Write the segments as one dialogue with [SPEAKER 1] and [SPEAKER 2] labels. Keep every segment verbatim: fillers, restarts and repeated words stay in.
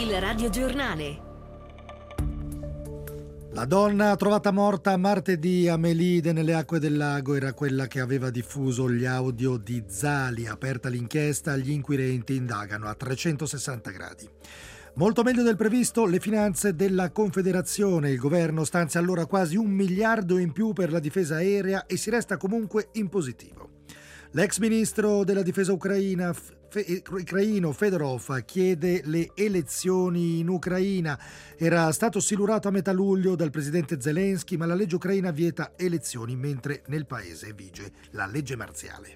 [SPEAKER 1] Il radiogiornale.
[SPEAKER 2] La donna trovata morta martedì a Melide nelle acque del lago era quella che aveva diffuso gli audio di Zali. Aperta l'inchiesta, gli inquirenti indagano a trecentosessanta gradi. Molto meglio del previsto le finanze della Confederazione. Il governo stanzia allora quasi un miliardo in più per la difesa aerea e si resta comunque in positivo. L'ex ministro della difesa ucraina, fe, ucraino Fedorov chiede le elezioni in Ucraina. Era stato silurato a metà luglio dal presidente Zelensky, ma la legge ucraina vieta elezioni, mentre nel paese vige la legge marziale.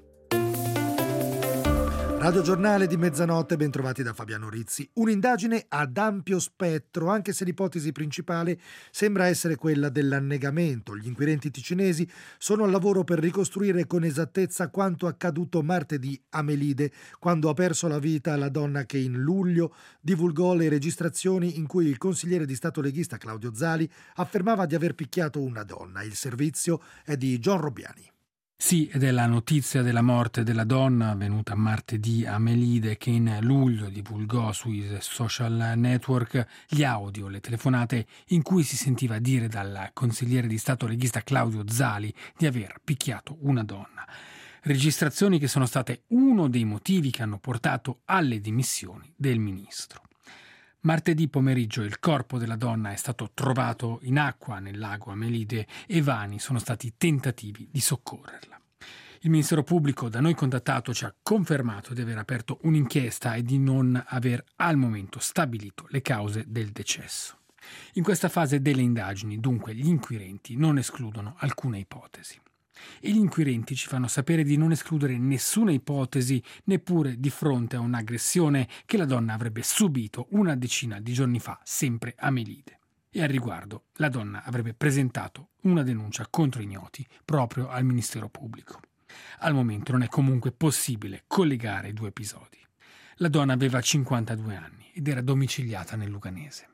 [SPEAKER 2] Radio Giornale di mezzanotte, bentrovati da Fabiano Rizzi. Un'indagine ad ampio spettro, anche se l'ipotesi principale sembra essere quella dell'annegamento. Gli inquirenti ticinesi sono al lavoro per ricostruire con esattezza quanto accaduto martedì a Melide, quando ha perso la vita la donna che in luglio divulgò le registrazioni in cui il consigliere di Stato leghista Claudio Zali affermava di aver picchiato una donna. Il servizio è di John Robbiani.
[SPEAKER 3] Sì, ed è la notizia della morte della donna avvenuta martedì a Melide che in luglio divulgò sui social network gli audio, le telefonate in cui si sentiva dire dal consigliere di Stato leghista Claudio Zali di aver picchiato una donna. Registrazioni che sono state uno dei motivi che hanno portato alle dimissioni del ministro. Martedì pomeriggio il corpo della donna è stato trovato in acqua nel lago a Melide e vani sono stati tentativi di soccorrerla. Il Ministero Pubblico da noi contattato ci ha confermato di aver aperto un'inchiesta e di non aver al momento stabilito le cause del decesso. In questa fase delle indagini, dunque, gli inquirenti non escludono alcuna ipotesi. E gli inquirenti ci fanno sapere di non escludere nessuna ipotesi, neppure di fronte a un'aggressione che la donna avrebbe subito una decina di giorni fa, sempre a Melide. E al riguardo la donna avrebbe presentato una denuncia contro ignoti proprio al Ministero Pubblico. Al momento non è comunque possibile collegare i due episodi. La donna aveva cinquantadue anni ed era domiciliata nel Luganese.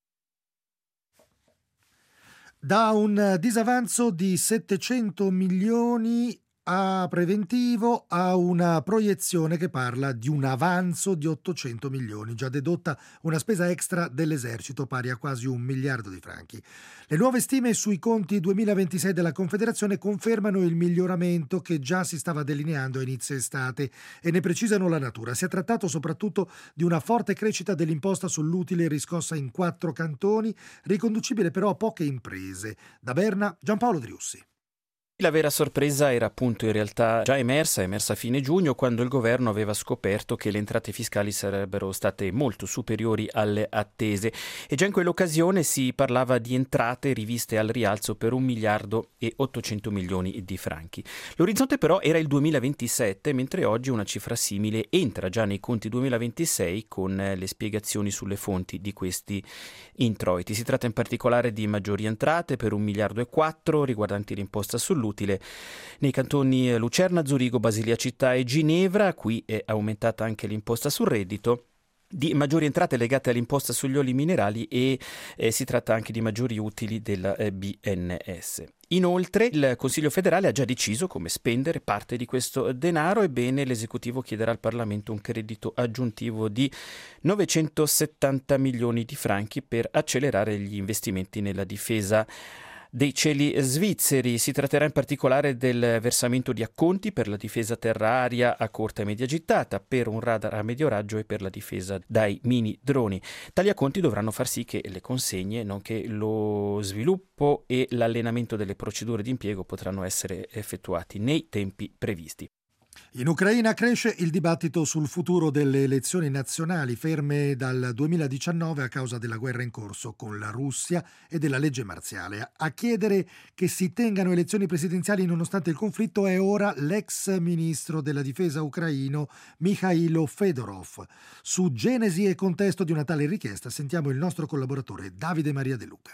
[SPEAKER 2] Da un disavanzo di settecento milioni a preventivo a una proiezione che parla di un avanzo di ottocento milioni, già dedotta una spesa extra dell'esercito pari a quasi un miliardo di franchi. Le nuove stime sui conti duemilaventisei della Confederazione confermano il miglioramento che già si stava delineando a inizio estate e ne precisano la natura. Si è trattato soprattutto di una forte crescita dell'imposta sull'utile riscossa in quattro cantoni, riconducibile però a poche imprese. Da Berna, Giampaolo Driussi.
[SPEAKER 4] La vera sorpresa era appunto in realtà già emersa, emersa a fine giugno, quando il governo aveva scoperto che le entrate fiscali sarebbero state molto superiori alle attese e già in quell'occasione si parlava di entrate riviste al rialzo per un miliardo e ottocento milioni di franchi. L'orizzonte però era il duemilaventisette, mentre oggi una cifra simile entra già nei conti duemilaventisei con le spiegazioni sulle fonti di questi introiti. Si tratta in particolare di maggiori entrate per un miliardo e quattro riguardanti l'imposta sull'utile utile nei cantoni Lucerna, Zurigo, Basilia Città e Ginevra. Qui è aumentata anche l'imposta sul reddito, di maggiori entrate legate all'imposta sugli oli minerali e eh, si tratta anche di maggiori utili della eh, B N S. Inoltre il Consiglio federale ha già deciso come spendere parte di questo denaro. Ebbene, l'esecutivo chiederà al Parlamento un credito aggiuntivo di novecentosettanta milioni di franchi per accelerare gli investimenti nella difesa dei cieli svizzeri. Si tratterà in particolare del versamento di acconti per la difesa terra-aria a corta e media gittata, per un radar a medio raggio e per la difesa dai mini droni. Tali acconti dovranno far sì che le consegne, nonché lo sviluppo e l'allenamento delle procedure di impiego potranno essere effettuati nei tempi previsti.
[SPEAKER 2] In Ucraina cresce il dibattito sul futuro delle elezioni nazionali, ferme dal duemiladiciannove a causa della guerra in corso con la Russia e della legge marziale. A chiedere che si tengano elezioni presidenziali nonostante il conflitto è ora l'ex ministro della difesa ucraino Mikhailo Fedorov. Su genesi e contesto di una tale richiesta sentiamo il nostro collaboratore Davide Maria De Luca.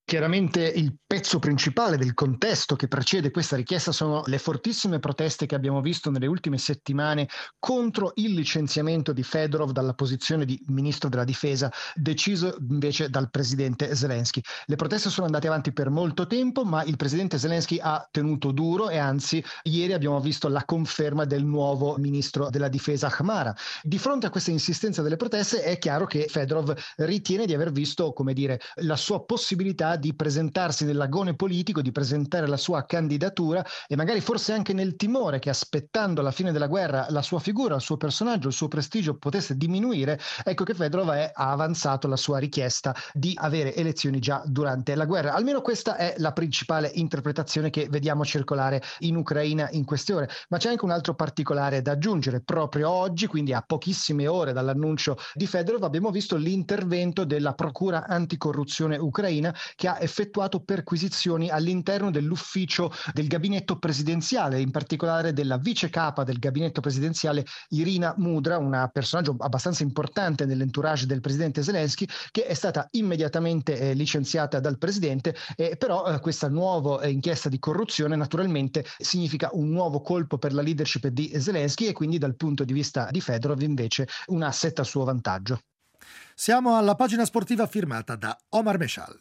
[SPEAKER 1] Chiaramente il pezzo principale del contesto che precede questa richiesta sono le fortissime proteste che abbiamo visto nelle ultime settimane contro il licenziamento di Fedorov dalla posizione di ministro della difesa, deciso invece dal presidente Zelensky. Le proteste sono andate avanti per molto tempo, ma il presidente Zelensky ha tenuto duro e anzi ieri abbiamo visto la conferma del nuovo ministro della difesa Khmara. Di fronte a questa insistenza delle proteste è chiaro che Fedorov ritiene di aver visto, come dire, la sua possibilità di presentarsi nell'agone politico, di presentare la sua candidatura e magari forse anche nel timore che aspettando la fine della guerra la sua figura, il suo personaggio, il suo prestigio potesse diminuire, ecco che Fedorov è, ha avanzato la sua richiesta di avere elezioni già durante la guerra. Almeno questa è la principale interpretazione che vediamo circolare in Ucraina in queste ore, ma c'è anche un altro particolare da aggiungere. Proprio oggi, quindi a pochissime ore dall'annuncio di Fedorov, abbiamo visto l'intervento della Procura Anticorruzione ucraina che ha effettuato perquisizioni all'interno dell'ufficio del gabinetto presidenziale, in particolare della vice capa del gabinetto presidenziale Irina Mudra, un personaggio abbastanza importante nell'entourage del presidente Zelensky, che è stata immediatamente eh, licenziata dal presidente, eh, però eh, questa nuova eh, inchiesta di corruzione naturalmente significa un nuovo colpo per la leadership di Zelensky e quindi dal punto di vista di Fedorov invece un asset a suo vantaggio.
[SPEAKER 2] Siamo alla pagina sportiva firmata da Omar Meshal.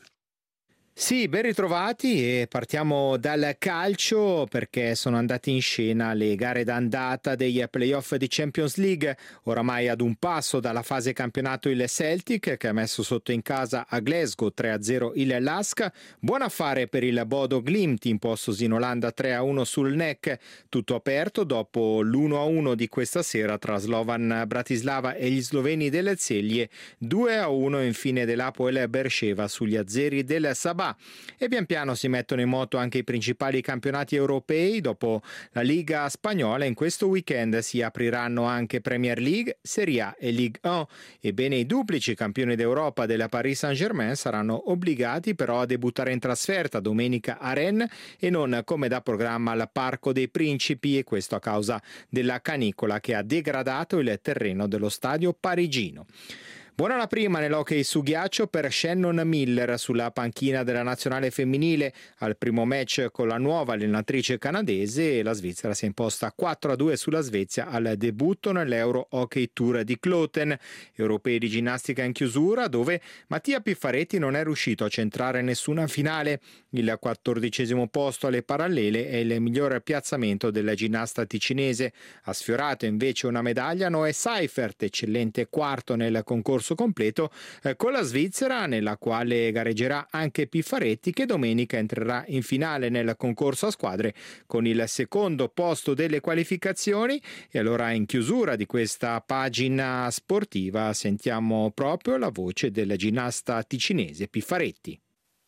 [SPEAKER 5] Sì, ben ritrovati e partiamo dal calcio perché sono andate in scena le gare d'andata dei playoff di Champions League. Oramai ad un passo dalla fase campionato il Celtic che ha messo sotto in casa a Glasgow tre a zero il Lask. Buon affare per il Bodo Glimt impostosi in Olanda tre a uno sul N E C. Tutto aperto dopo l'uno a uno di questa sera tra Slovan Bratislava e gli sloveni delle Celje. due a uno infine dell'Apoel Beersheva sugli azzurri del Sabah. E pian piano si mettono in moto anche i principali campionati europei. Dopo la Liga spagnola in questo weekend si apriranno anche Premier League, Serie A e Ligue uno. Ebbene i duplici campioni d'Europa della Paris Saint-Germain saranno obbligati però a debuttare in trasferta domenica a Rennes e non come da programma al Parco dei Principi, e questo a causa della canicola che ha degradato il terreno dello stadio parigino. Buona la prima nell'hockey su ghiaccio per Shannon Miller sulla panchina della nazionale femminile. Al primo match con la nuova allenatrice canadese la Svizzera si è imposta quattro a due sulla Svezia al debutto nell'Euro Hockey Tour di Kloten. Europei di ginnastica in chiusura dove Mattia Piffaretti non è riuscito a centrare nessuna finale. Il quattordicesimo posto alle parallele è il miglior piazzamento della ginnasta ticinese. Ha sfiorato invece una medaglia Noé Seifert, eccellente quarto nel concorso completo eh, con la Svizzera, nella quale gareggerà anche Piffaretti, che domenica entrerà in finale nel concorso a squadre con il secondo posto delle qualificazioni. E allora in chiusura di questa pagina sportiva sentiamo proprio la voce del ginnasta ticinese Piffaretti.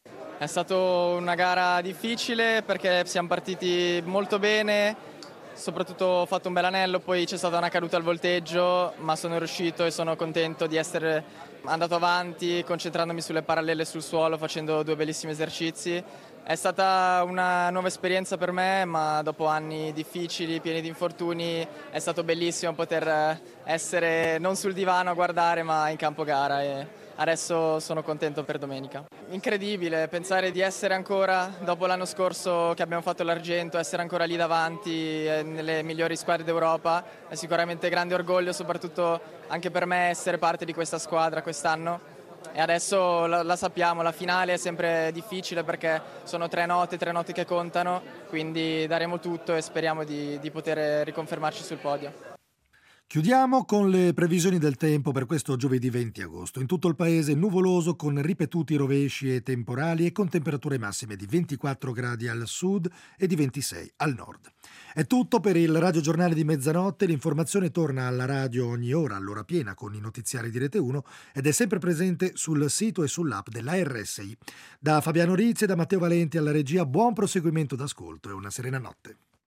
[SPEAKER 6] È stata una gara difficile perché siamo partiti molto bene, soprattutto ho fatto un bel anello, poi c'è stata una caduta al volteggio, ma sono riuscito e sono contento di essere andato avanti concentrandomi sulle parallele sul suolo, facendo due bellissimi esercizi. È stata una nuova esperienza per me, ma dopo anni difficili, pieni di infortuni, è stato bellissimo poter essere non sul divano a guardare ma in campo gara, e adesso sono contento per domenica. Incredibile pensare di essere ancora, dopo l'anno scorso che abbiamo fatto l'argento, essere ancora lì davanti nelle migliori squadre d'Europa. È sicuramente grande orgoglio, soprattutto anche per me, essere parte di questa squadra quest'anno. E adesso la, la sappiamo, la finale è sempre difficile perché sono tre note, tre note che contano, quindi daremo tutto e speriamo di, di poter riconfermarci sul podio.
[SPEAKER 2] Chiudiamo con le previsioni del tempo per questo giovedì venti agosto. In tutto il paese nuvoloso con ripetuti rovesci e temporali e con temperature massime di ventiquattro gradi al sud e di ventisei al nord. È tutto per il Radio Giornale di mezzanotte. L'informazione torna alla radio ogni ora all'ora piena con i notiziari di Rete uno ed è sempre presente sul sito e sull'app della R S I. Da Fabiano Rizzi e da Matteo Valenti alla regia, buon proseguimento d'ascolto e una serena notte.